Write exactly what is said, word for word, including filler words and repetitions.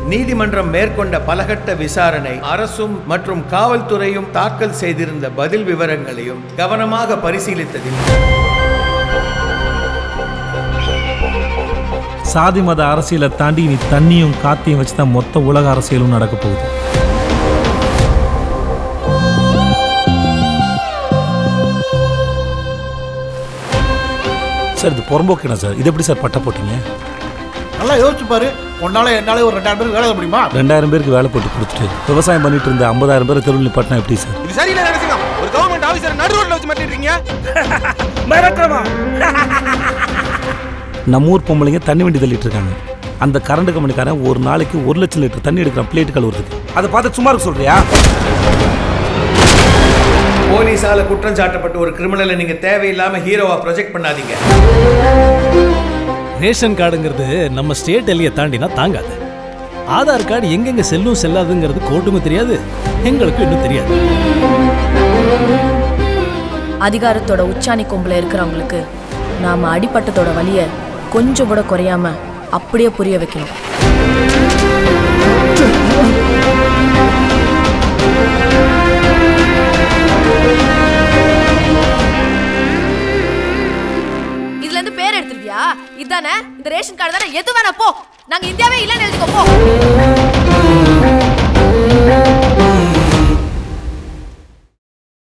நீதிமன்றம் மேற்கொண்ட பலகட்ட விசாரணை அரசும் மற்றும் காவல்துறையும் தாக்கல் செய்திருந்த பதில் விவரங்களையும் கவனமாக பரிசீலித்ததில் சாதி மத அரசியலை தாண்டி நீ தண்ணியும் காத்தையும் வச்சு தான் மொத்த உலக அரசியலும் நடக்க போகுது. சார் இது புறம்போக்கு என்ன சார்? இது எப்படி சார் பட்ட போட்டீங்க? நல்லா யோசிச்சு பாரு. ஒன்னால என்னால ஒரு ரெண்டாயிரம் பேருக்கு வேலை முடியுமா? ரெண்டாயிரம் பேருக்கு வேலை போட்டு கொடுத்துட்டு விவசாயம் பண்ணிட்டு இருந்த ஐம்பதாயிரம் பேர் தெருவில் நிப்பாட்டினா எப்படி சார்? இது சரியில்லை நினைச்சுக்கோங்க. ஒரு கவர்மெண்ட் ஆபீசர் நடு ரோட்ல வச்சு மாட்டிடுறீங்க. நம்ம ஊர் பொம்பளைங்க தண்ணி வண்டி தள்ளிட்டு இருக்காங்க. அந்த கரண்ட் கம்பெனிக்காரன் ஒரு நாளைக்கு ஒரு லட்சம் லிட்டர் தண்ணி எடுக்கிறான் பிளேட் கழுவுறதுக்கு. அதை பார்த்து சும்மா இருக்க சொல்றியா? போலீஸால குற்றம் சாட்டப்பட்ட ஒரு கிரிமினலை நீங்க தேவையில்லாம ஹீரோவா ப்ரொஜெக்ட் பண்ணாதீங்க. ரேஷன் கார்டுங்கிறது நம்ம ஸ்டேட் எல்லையை தாண்டினா தாங்காது. ஆதார் கார்டு எங்கெங்க செல்லும் செல்லாதுங்கிறது கோர்ட்டுக்கும் தெரியாது, எங்களுக்கும் இன்னும் தெரியாது. அதிகாரத்தோட உச்சாணி கொம்புல இருக்கிறவங்களுக்கு நாம அடிப்பட்டதோட வலிய கொஞ்சம் கூட குறையாம அப்படியே புரிய வைக்கணும். இதுல இருந்து பேர் எடுத்துருவியா? இதானே இந்த ரேஷன் கார்டு தானே? எது வேணா போ, நாங்க இந்தியாவே இல்லைன்னு எழுதிக்கோ போ.